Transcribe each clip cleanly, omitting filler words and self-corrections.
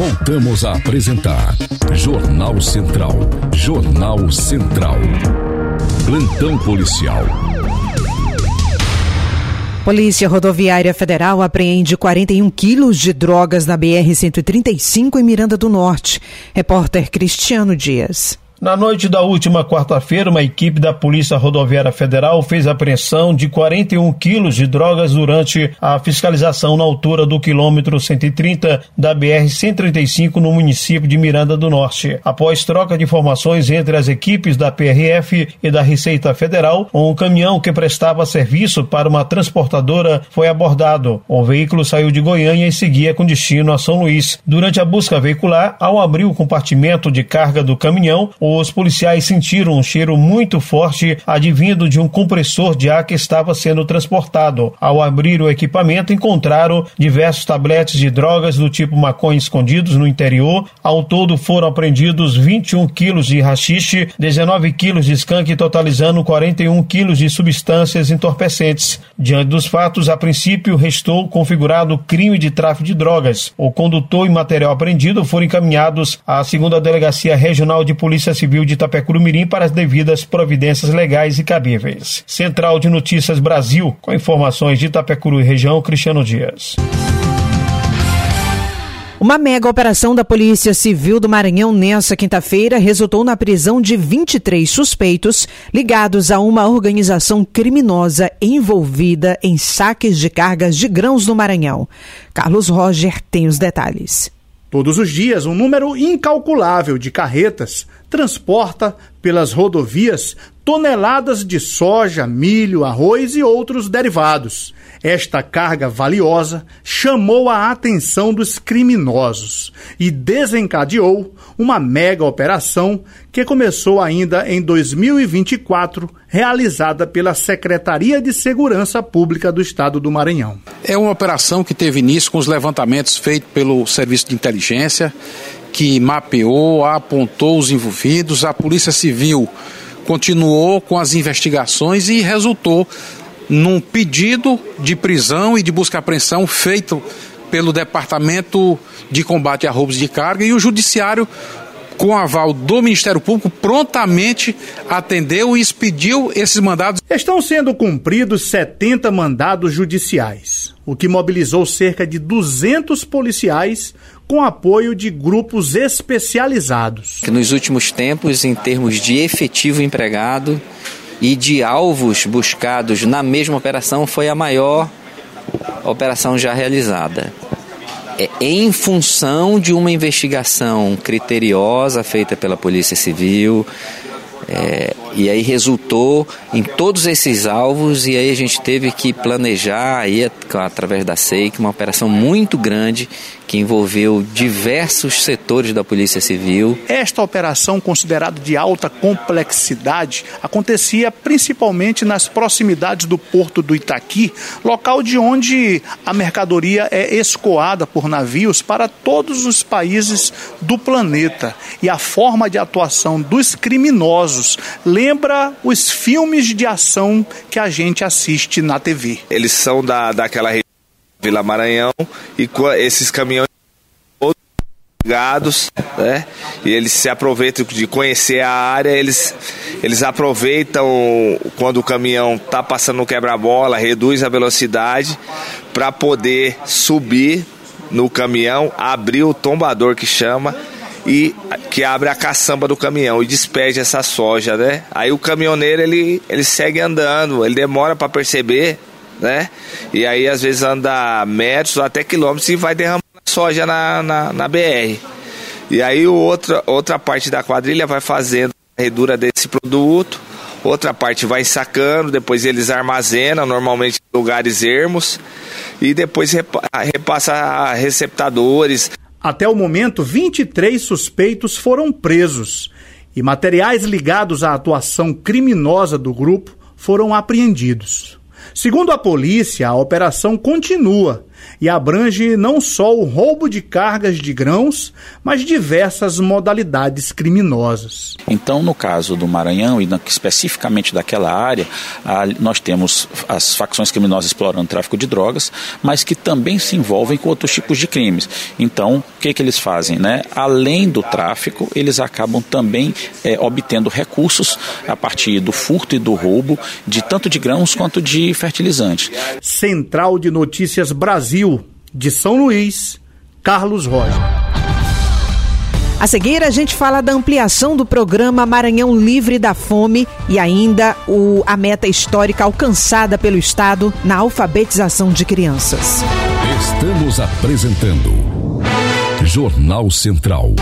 Voltamos a apresentar Jornal Central. Jornal Central. Plantão policial. Polícia Rodoviária Federal apreende 41 quilos de drogas na BR-135 em Miranda do Norte. Repórter Cristiano Dias. Na noite da última quarta-feira, uma equipe da Polícia Rodoviária Federal fez a apreensão de 41 quilos de drogas durante a fiscalização na altura do quilômetro 130 da BR-135 no município de Miranda do Norte. Após troca de informações entre as equipes da PRF e da Receita Federal, um caminhão que prestava serviço para uma transportadora foi abordado. O veículo saiu de Goiânia e seguia com destino a São Luís. Durante a busca veicular, ao abrir o compartimento de carga do caminhão, os policiais sentiram um cheiro muito forte advindo de um compressor de ar que estava sendo transportado. Ao abrir o equipamento, encontraram diversos tabletes de drogas do tipo maconha escondidos no interior. Ao todo foram apreendidos 21 quilos de haxixe, 19 quilos de skunk, totalizando 41 quilos de substâncias entorpecentes. Diante dos fatos, a princípio restou configurado crime de tráfico de drogas. O condutor e material apreendido foram encaminhados à 2ª Delegacia Regional de Polícia Civil de Itapecuru-Mirim para as devidas providências legais e cabíveis. Central de Notícias Brasil, com informações de Itapecuru e região, Cristiano Dias. Uma mega operação da Polícia Civil do Maranhão nesta quinta-feira resultou na prisão de 23 suspeitos ligados a uma organização criminosa envolvida em saques de cargas de grãos no Maranhão. Carlos Roger tem os detalhes. Todos os dias, um número incalculável de carretas transporta pelas rodovias toneladas de soja, milho, arroz e outros derivados. Esta carga valiosa chamou a atenção dos criminosos e desencadeou uma mega operação que começou ainda em 2024, realizada pela Secretaria de Segurança Pública do Estado do Maranhão. É uma operação que teve início com os levantamentos feitos pelo Serviço de Inteligência, que mapeou, apontou os envolvidos. A Polícia Civil continuou com as investigações e resultou num pedido de prisão e de busca e apreensão feito pelo Departamento de Combate a Roubos de Carga, e o Judiciário, com aval do Ministério Público, prontamente atendeu e expediu esses mandados. Estão sendo cumpridos 70 mandados judiciais, o que mobilizou cerca de 200 policiais com apoio de grupos especializados. Nos últimos tempos, em termos de efetivo empregado e de alvos buscados na mesma operação, foi a maior operação já realizada. Em função de uma investigação criteriosa feita pela Polícia Civil, e aí resultou em todos esses alvos, e aí a gente teve que planejar aí, através da SEIC, uma operação muito grande que envolveu diversos setores da Polícia Civil. Esta operação, considerada de alta complexidade, acontecia principalmente nas proximidades do Porto do Itaqui, local de onde a mercadoria é escoada por navios para todos os países do planeta. E a forma de atuação dos criminosos lembra os filmes de ação que a gente assiste na TV. Eles são daquela região Vila Maranhão, e esses caminhões ligados, né? E eles se aproveitam de conhecer a área, eles aproveitam quando o caminhão está passando no quebra-mola, reduz a velocidade para poder subir no caminhão, abrir o tombador que chama, e que abre a caçamba do caminhão e despede essa soja, né? Aí o caminhoneiro ele segue andando, ele demora para perceber, né? E aí às vezes anda metros ou até quilômetros e vai derramando soja na BR. E aí outra parte da quadrilha vai fazendo a redura desse produto, outra parte vai sacando, depois eles armazenam, normalmente em lugares ermos, e depois repassa a receptadores. Até o momento, 23 suspeitos foram presos e materiais ligados à atuação criminosa do grupo foram apreendidos. Segundo a polícia, a operação continua e abrange não só o roubo de cargas de grãos, mas diversas modalidades criminosas. Então, no caso do Maranhão, e especificamente daquela área, nós temos as facções criminosas explorando o tráfico de drogas, mas que também se envolvem com outros tipos de crimes. Então, o que eles fazem, né? Além do tráfico, eles acabam também obtendo recursos a partir do furto e do roubo, tanto de grãos quanto de fertilizantes. Central de Notícias Brasil, de São Luís, Carlos Roger. A seguir, a gente fala da ampliação do programa Maranhão Livre da Fome e ainda a meta histórica alcançada pelo Estado na alfabetização de crianças. Estamos apresentando Jornal Central.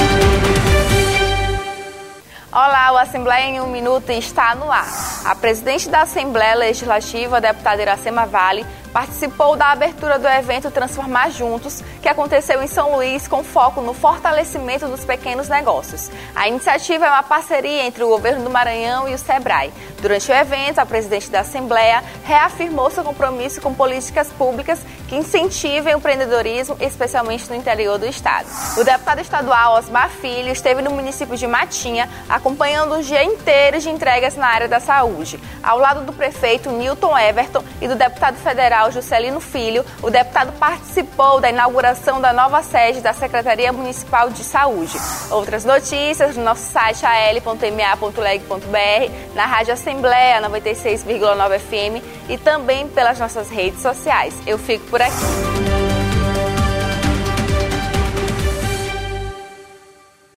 Olá, o Assembleia em 1 Minuto está no ar. A presidente da Assembleia Legislativa, a deputada Iracema Vale, participou da abertura do evento Transformar Juntos, que aconteceu em São Luís com foco no fortalecimento dos pequenos negócios. A iniciativa é uma parceria entre o governo do Maranhão e o SEBRAE. Durante o evento, a presidente da Assembleia reafirmou seu compromisso com políticas públicas que incentivem o empreendedorismo, especialmente no interior do estado. O deputado estadual Osmar Filho esteve no município de Matinha, acompanhando um dia inteiro de entregas na área da saúde. Ao lado do prefeito Newton Everton e do deputado federal Juscelino Filho, o deputado participou da inauguração da nova sede da Secretaria Municipal de Saúde. Outras notícias no nosso site al.ma.leg.br, na Rádio Assembleia 96,9 FM e também pelas nossas redes sociais. Eu fico por aqui.